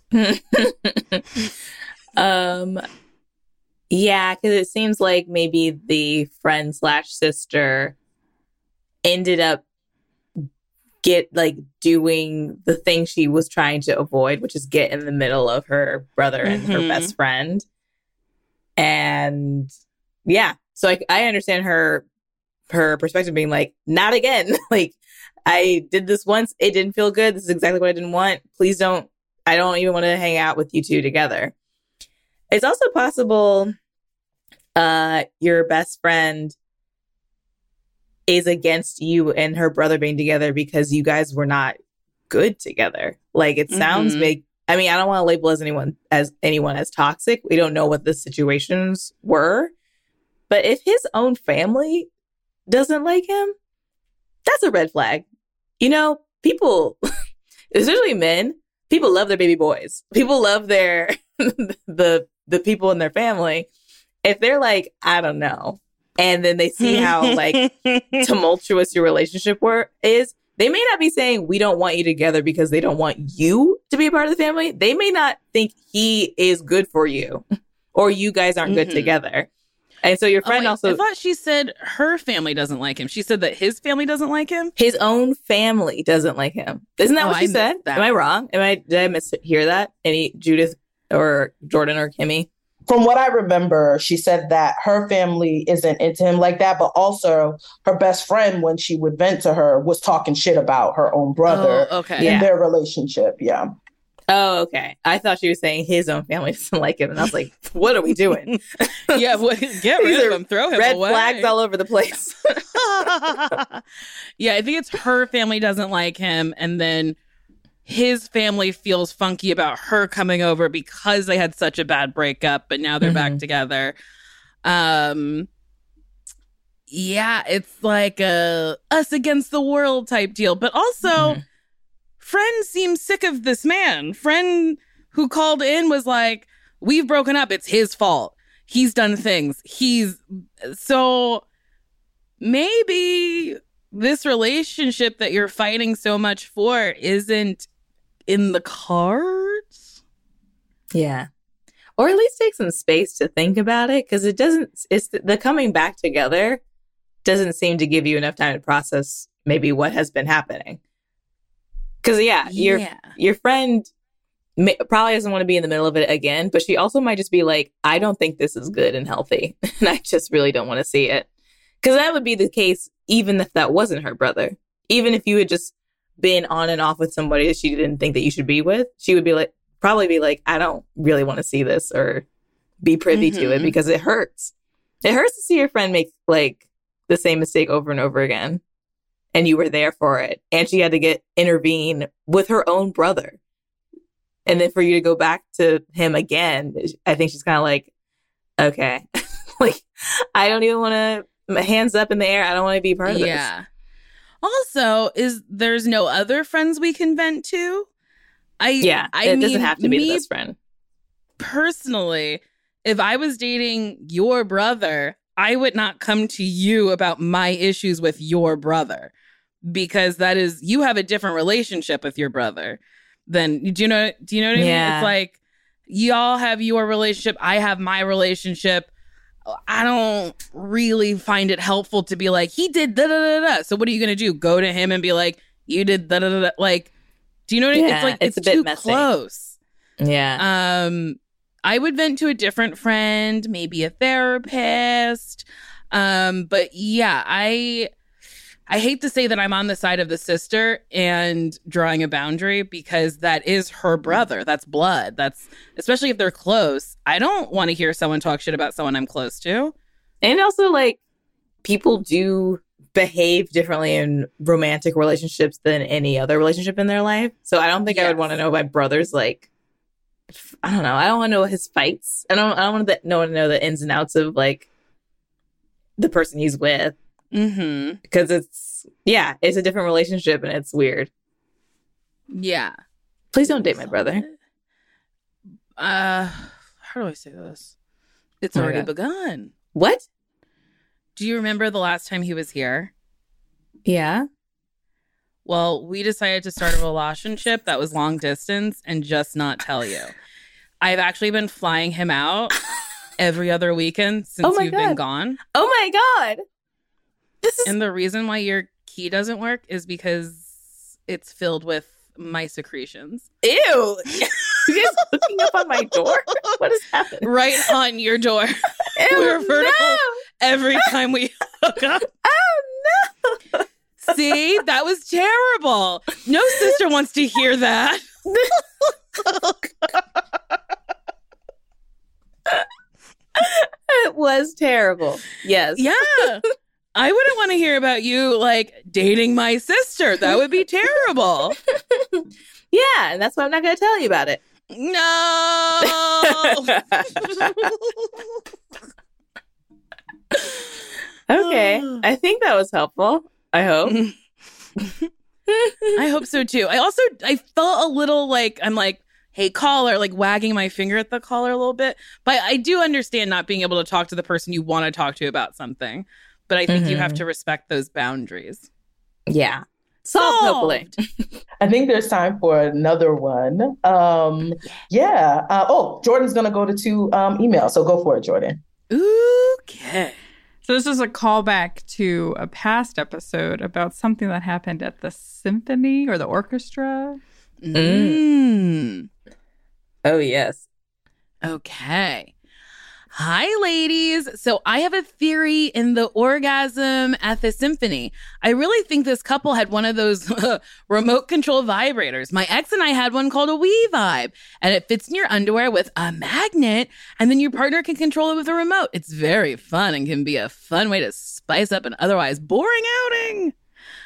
um, yeah, because it seems like maybe the friend slash sister ended up get like doing the thing she was trying to avoid, which is get in the middle of her brother and Mm-hmm. her best friend. And yeah, so I, I understand her her perspective being like, not again. Like, I did this once. It didn't feel good. This is exactly what I didn't want. Please don't. I don't even want to hang out with you two together. It's also possible uh, your best friend is against you and her brother being together because you guys were not good together. Like, it sounds Mhm. big. I mean, I don't want to label as anyone as anyone as toxic. We don't know what the situations were. But if his own family doesn't like him, that's a red flag. You know, people, especially men, people love their baby boys. People love their the the people in their family. If they're like, I don't know, and then they see how like tumultuous your relationship were is, they may not be saying we don't want you together because they don't want you to be a part of the family. They may not think he is good for you, or you guys aren't good Mhm. together. And so your Oh, friend wait, also, I thought she said her family doesn't like him. She said that his family doesn't like him. his own family doesn't like him. Isn't that Oh, what she I said? missed that. Am I wrong? Am I did I mishear that? Any Judith or Jordan or Kimmy? From what I remember, she said that her family isn't into him like that, but also her best friend, when she would vent to her, was talking shit about her own brother Oh, okay. and Yeah. their relationship. Yeah. Oh, okay. I thought she was saying his own family doesn't like him, and I was like, "What are we doing?" Yeah, what, get These rid of are him. Throw him Red away. flags all over the place. Yeah, I think it's her family doesn't like him, and then his family feels funky about her coming over because they had such a bad breakup, but now they're back Mhm. together. Um, yeah, it's like a us against the world type deal, but also. Mhm. Friend seems sick of this man. Friend who called in was like, we've broken up. It's his fault. He's done things. He's so maybe this relationship that you're fighting so much for isn't in the cards. Yeah. Or at least take some space to think about it, because it doesn't, it's the coming back together doesn't seem to give you enough time to process maybe what has been happening. Because, yeah, your Yeah. your friend may, probably doesn't want to be in the middle of it again, but she also might just be like, I don't think this is good and healthy. And I just really don't want to see it. Because that would be the case even if that wasn't her brother. Even if you had just been on and off with somebody that she didn't think that you should be with, she would be like, probably be like, I don't really want to see this or be privy to it, Mhm. because it hurts. It hurts to see your friend make like the same mistake over and over again. And you were there for it. And she had to get intervene with her own brother. And then for you to go back to him again, I think she's kind of like, okay, like, I don't even want to, hands up in the air. I don't want to be part of this. Yeah. Also, is there's no other friends we can vent to? I Yeah. I it mean, doesn't have to be me the best friend. personally, if I was dating your brother, I would not come to you about my issues with your brother, because that is, you have a different relationship with your brother than, do you know, do you know what I mean? Yeah. It's like, y'all have your relationship, I have my relationship. I don't really find it helpful to be like, he did da da da da. So what are you going to do? Go to him and be like, you did da da da da. Like, do you know what I mean? Yeah, It's like, it's it's, a bit too messy. close. Yeah. Um, I would vent to a different friend, maybe a therapist. Um, but yeah, I I hate to say that I'm on the side of the sister and drawing a boundary, because that is her brother. That's blood. That's, especially if they're close. I don't want to hear someone talk shit about someone I'm close to. And also, like, people do behave differently in romantic relationships than any other relationship in their life. So I don't think I would Yes. want to know my brother's, like, f- I don't know. I don't want to know his fights. I don't. I don't want to know know the ins and outs of like the person he's with, Mm-hmm. because it's yeah, it's a different relationship and it's weird. Yeah. Please don't date my brother. Uh, how do I say this? It's Oh my already God. begun. What? Do you remember the last time he was here? Yeah. Well, we decided to start a relationship that was long distance and just not tell you. I've actually been flying him out every other weekend since Oh my you've been God. gone. Oh my God. This is And the reason why your key doesn't work is because it's filled with my secretions. ew. You guys hooking up on my door? What is happening? Right on your door. Ew, We're vertical. no. Every time we hook up. Oh See, that was terrible. No sister wants to hear that. It was terrible. Yes. Yeah. I wouldn't want to hear about you like dating my sister. That would be terrible. Yeah, and that's why I'm not going to tell you about it. No. Okay. I think that was helpful. I hope. I hope so too. I also I felt a little like I'm like, hey, caller, like wagging my finger at the caller a little bit. But I do understand not being able to talk to the person you want to talk to about something. But I think mm-hmm. you have to respect those boundaries. Yeah. Solved, hopefully. I think there's time for another one. Um, yeah. Uh, oh, Jordan's going to go to two um, emails. So go for it, Jordan. Okay. So this is a callback to a past episode about something that happened at the symphony or the orchestra. Mm. Oh, yes. Okay. Hi, ladies. So I have a theory in the orgasm at the symphony. I really think this couple had one of those remote control vibrators. My ex and I had one called a Wii Vibe, and it fits in your underwear with a magnet, and then your partner can control it with a remote. It's very fun and can be a fun way to spice up an otherwise boring outing.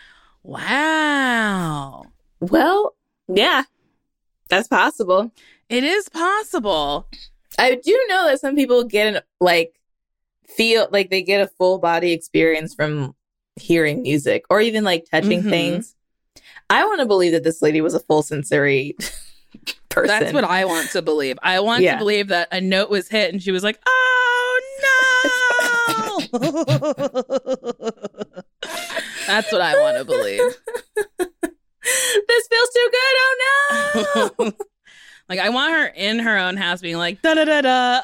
Wow. Well, yeah, that's possible. It is possible. I do know that some people get like feel like they get a full body experience from hearing music or even like touching mm-hmm. things. I want to believe that this lady was a full sensory person. That's what I want to believe. I want yeah. to believe that a note was hit and she was like, oh no. That's what I want to believe. This feels too good. Oh no. Like, I want her in her own house being like, da-da-da-da.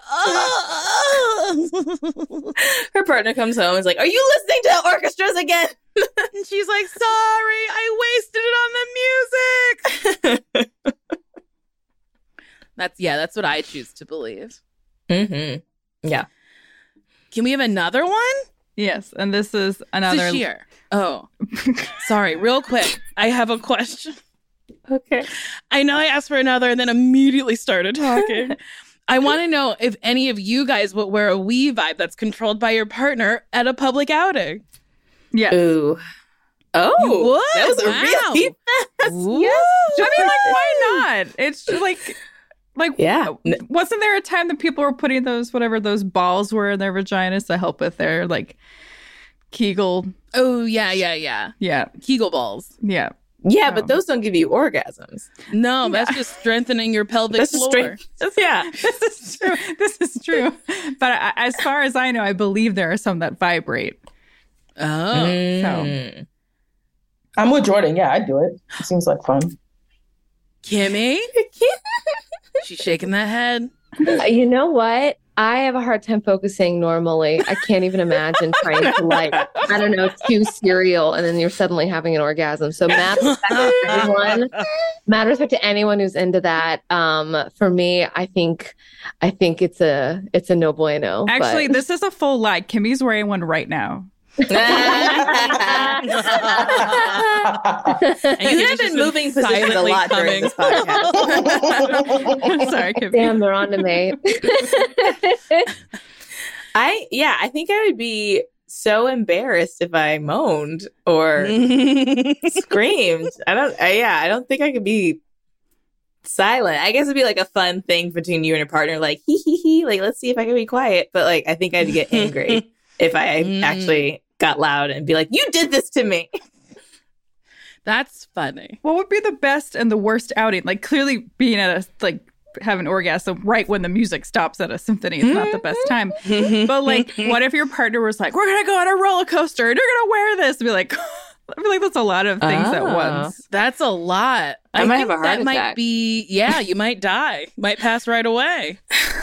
Oh. Her partner comes home and is like, are you listening to orchestras again? And she's like, sorry, I wasted it on the music. That's, yeah, that's what I choose to believe. Mm-hmm. Yeah. Can we have another one? Yes, and this is another... Sashir. Oh, sorry, real quick. I have a question. Okay. I know I asked for another and then immediately started talking. I want to know if any of you guys would wear a Wii Vibe that's controlled by your partner at a public outing. Yes. Ooh. Oh, that was a wow. really fast. Yes. I mean, like, why not? It's just like, like, yeah. Wasn't there a time that people were putting those, whatever those balls were in their vaginas to help with their, like, Kegel? Oh, yeah, yeah, yeah. Yeah. Kegel balls. Yeah. Yeah, oh. but those don't give you orgasms. No, that's yeah. just strengthening your pelvic that's floor. Strength- yeah, this is true. This is true. But I, as far as I know, I believe there are some that vibrate. Oh. Mm. So. I'm with Jordan. Yeah, I'd do it. It seems like fun. Kimmy? She's shaking that head. You know what? I have a hard time focusing normally. I can't even imagine trying to, like, I don't know, chew cereal and then you're suddenly having an orgasm. So matters to everyone. Matters to anyone who's into that. Um, for me, I think, I think it's a, it's a no bueno. Actually, but... this is a full lie. Kimmy's wearing one right now. You have been moving positions a lot during this podcast. Sorry, Kimmy. Damn, they're on to me. I yeah, I think I would be so embarrassed if I moaned or screamed. I don't. I, yeah, I don't think I could be silent. I guess it'd be like a fun thing between you and your partner, like hee hee hee. Like, let's see if I can be quiet. But like, I think I'd get angry if I mm. actually got loud and be like, you did this to me. That's funny. What would be the best and the worst outing? Like, clearly being at a, like, have an orgasm right when the music stops at a symphony is not the best time. But like, what if your partner was like, we're gonna go on a roller coaster and you're gonna wear this? And be like, I feel like that's a lot of things oh, at once. That's a lot. I, I might have a heart that attack. Might be, yeah, you might die. Might pass right away.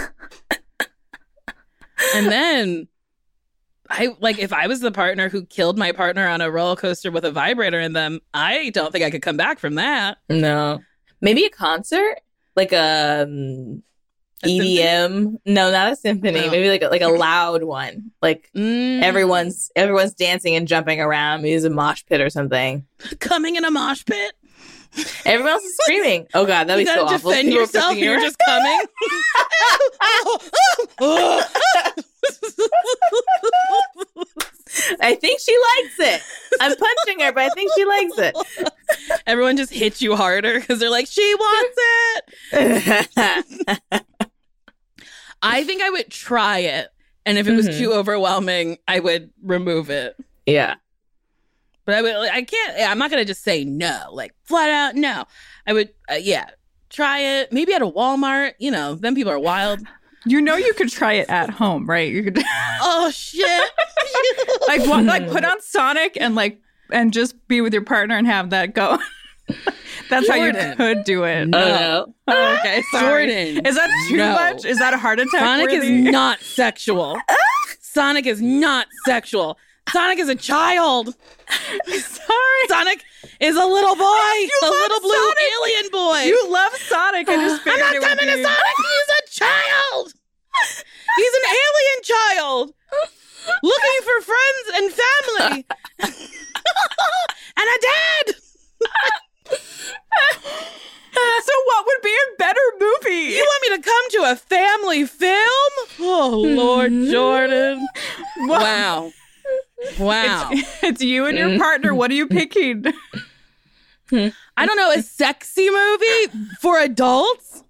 And then I like if I was the partner who killed my partner on a roller coaster with a vibrator in them, I don't think I could come back from that. No. Maybe a concert? Like a um, E D M. No, not a symphony. No. Maybe like a, like a loud one. Like Mm. everyone's everyone's dancing and jumping around. Maybe it's a mosh pit or something. Coming in a mosh pit. Everyone else is screaming. Oh God, that'd You be so gotta awful. defend People are yourself. pushing you You're around. just coming. I think she likes it. I'm punching her, but I think she likes it. Everyone just hits you harder because they're like, she wants it. I think I would try it. And if it was Mhm. too overwhelming, I would remove it. Yeah. But I would, like, I can't, I'm not going to just say no, like flat out no. I would, uh, yeah, try it. Maybe at a Walmart, you know, then people are wild. You know you could try it at home, right? You could Oh, shit. like what, like put on Sonic and like and just be with your partner and have that go. That's how you Jordan. could do it. Oh no. Oh, okay, sorry. Jordan. Is that too No. much? Is that a heart attack? Sonic is worthy? not sexual. Sonic is not sexual. Sonic is a child. Sorry. Sonic is a little boy, a love little blue Sonic. alien boy. You love Sonic. I just I'm figured not it would coming to be- Sonic. He's a child. He's an alien child looking for friends and family and a dad. So what would be a better movie? You want me to come to a family film? Oh, Lord Jordan. Wow. Wow. It's, it's you and your partner. What are you picking? I don't know, a sexy movie for adults?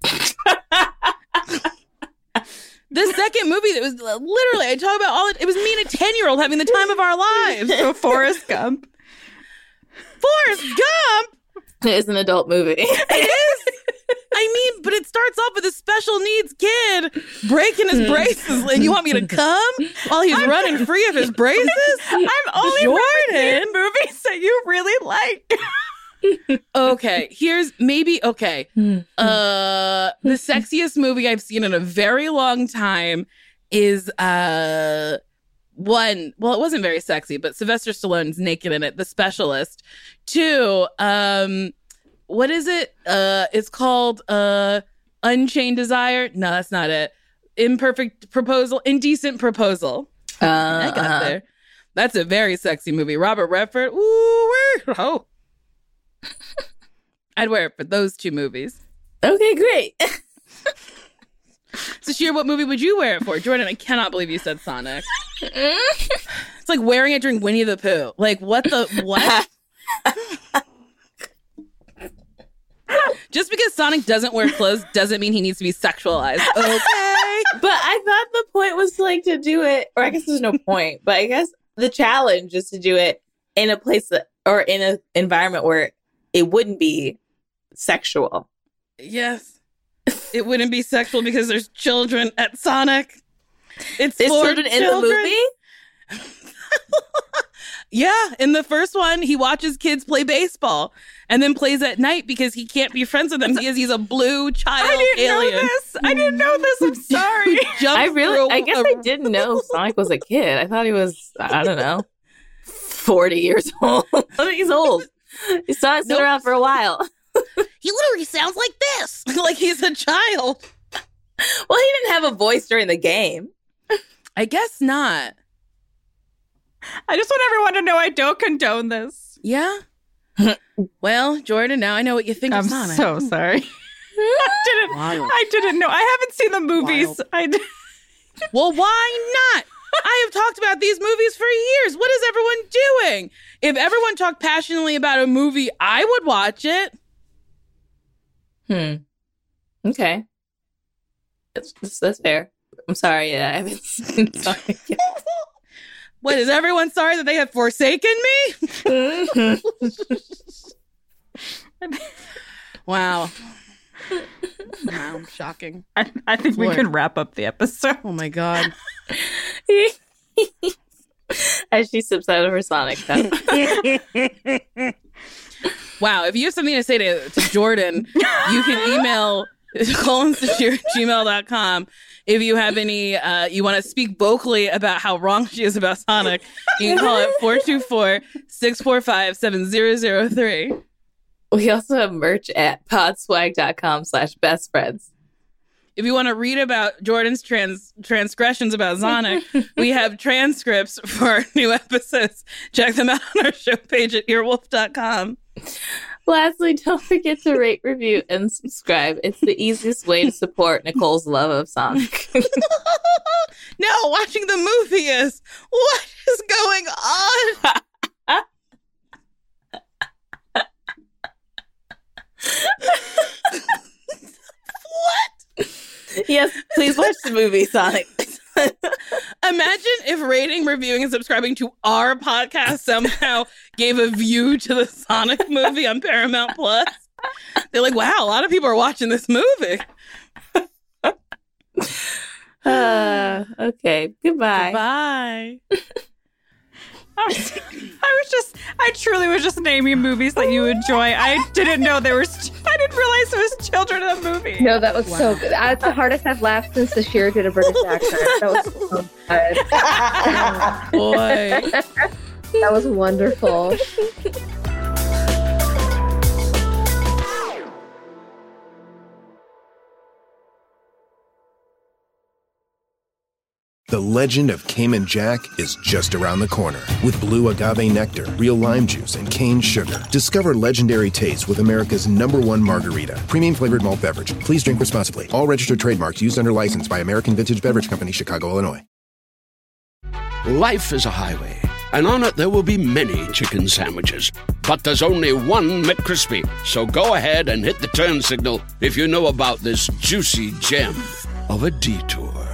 The second movie that was literally, I talk about all it, it was me and a ten-year-old having the time of our lives. So Forrest Gump. Forrest Gump? It is an adult movie. It is. I mean, but it starts off with a special needs kid breaking his braces, and you want me to come while he's running free of his braces? I'm only Jordan. recommending movies that you really like. Okay, here's maybe okay. Uh, the sexiest movie I've seen in a very long time is uh one. Well, it wasn't very sexy, but Sylvester Stallone's naked in it. The Specialist. Two. Um, what is it? Uh, it's called uh Unchained Desire. No, that's not it. Imperfect Proposal. Indecent Proposal. Uh, I got uh-huh. there. That's a very sexy movie. Robert Redford. Ooh, oh. I'd wear it for those two movies. Okay, great. So, Sheer, what movie would you wear it for? Jordan, I cannot believe you said Sonic. It's like wearing it during Winnie the Pooh. Like, what the, what? Just because Sonic doesn't wear clothes doesn't mean he needs to be sexualized. Okay. But I thought the point was like to do it, or I guess there's no point, but I guess the challenge is to do it in a place that, or in an environment where it wouldn't be sexual. Yes. It wouldn't be sexual because there's children at Sonic. It's There's for children in the children. movie? Yeah, in the first one, he watches kids play baseball and then plays at night because he can't be friends with them because he's a blue child I didn't alien. know this. I didn't know this. I'm sorry. Jumps I really, through a- I guess I didn't know Sonic was a kid. I thought he was, I don't know, forty years old. I think he's old. He's not sitting Nope. around for a while. He literally sounds like this, like he's a child. Well, he didn't have a voice during the game. I guess not. I just want everyone to know I don't condone this. Yeah. Well, Jordan, now I know what you think I'm of Sonic. so sorry. I didn't. Wild. I didn't know. I haven't seen the movies. Wild. I. d- Well, why not? I have talked about these movies for years. What is everyone doing? If everyone talked passionately about a movie, I would watch it. Hmm. Okay. That's, that's, that's fair. I'm sorry. Yeah, I haven't seen Sonic yet. What, is everyone sorry that they have forsaken me? Wow. Wow, shocking. I, I think we Boy. can wrap up the episode. Oh my God. As she sips out of her Sonic cup. Wow, if you have something to say to, to Jordan, you can email colonsashir at gmail dot com. If you have any, uh, you want to speak vocally about how wrong she is about Sonic, you can call it four two four, six four five, seven zero zero three. We also have merch at podswag dot com slash best friends. if you want to read about Jordan's trans transgressions about Sonic, we have transcripts for our new episodes. Check them out on our show page at earwolf dot com. Lastly, don't forget to rate, review, and subscribe. It's the easiest way to support Nicole's love of Sonic. No, watching the movie is. What is going on? What? Yes, please watch the movie Sonic. Imagine if rating, reviewing, and subscribing to our podcast somehow gave a view to the Sonic movie on Paramount Plus. They're like, wow, a lot of people are watching this movie. Uh, okay, goodbye. Bye. I was, I was just, I truly was just naming movies that you enjoy. I didn't know there was, I didn't realize there was children in the movie. No, that was wow. so good. That's the hardest I've laughed since Sashir did a British accent. That was so good. Boy. That was wonderful. The legend of Cayman Jack is just around the corner. With blue agave nectar, real lime juice, and cane sugar. Discover legendary taste with America's number one margarita. Premium flavored malt beverage. Please drink responsibly. All registered trademarks used under license by American Vintage Beverage Company, Chicago, Illinois. Life is a highway, and on it there will be many chicken sandwiches. But there's only one McCrispy. So go ahead and hit the turn signal if you know about this juicy gem of a detour.